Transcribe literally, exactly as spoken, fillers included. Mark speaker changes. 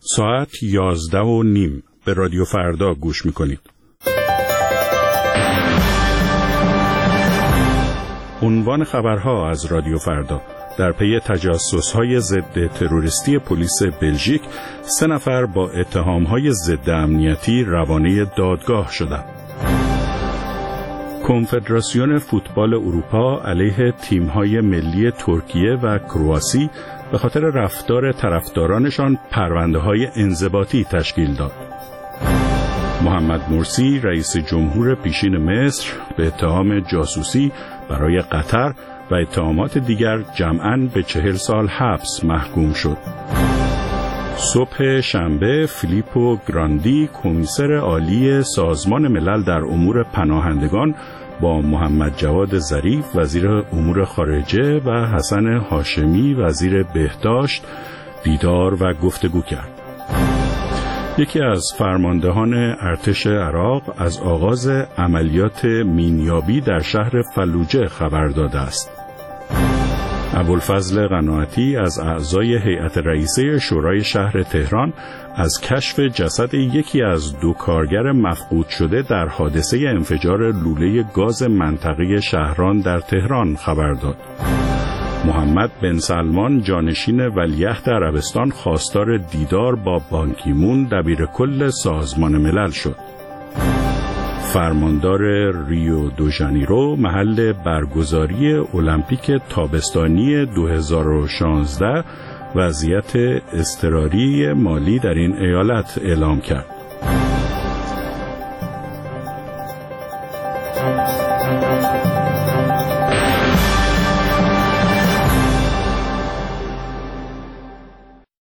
Speaker 1: ساعت یازده و نیم به رادیو فردا گوش میکنید. عنوان خبرها از رادیو فردا: در پی تجسس‌های ضد تروریستی پلیس بلژیک، سه نفر با اتهام‌های ضد امنیتی روانه دادگاه شدند. کنفدراسیون فوتبال اروپا علیه تیم‌های ملی ترکیه و کرواسی به خاطر رفتار طرفدارانشان پرونده‌های انضباطی تشکیل داد. محمد مرسی رئیس جمهور پیشین مصر به اتهام جاسوسی برای قطر و اتهامات دیگر جمعاً به چهل سال حبس محکوم شد. صبح شنبه فیلیپو گراندی کمیسر عالی سازمان ملل در امور پناهندگان با محمد جواد ظریف وزیر امور خارجه و حسن هاشمی وزیر بهداشت دیدار و گفتگو کرد. یکی از فرماندهان ارتش عراق از آغاز عملیات مینیابی در شهر فلوجه خبر داده است. ابوالفضل قناعتی از اعضای هیئت رئیسه شورای شهر تهران از کشف جسد یکی از دو کارگر مفقود شده در حادثه انفجار لوله گاز منطقه شهران در تهران خبر داد. محمد بن سلمان جانشین ولیعهد عربستان خواستار دیدار با بان کی مون دبیر کل سازمان ملل شد. فرماندار ریو دو ژانیرو محل برگزاری المپیک تابستانی دو هزار و شانزده وضعیت اضطراری مالی در این ایالت اعلام کرد.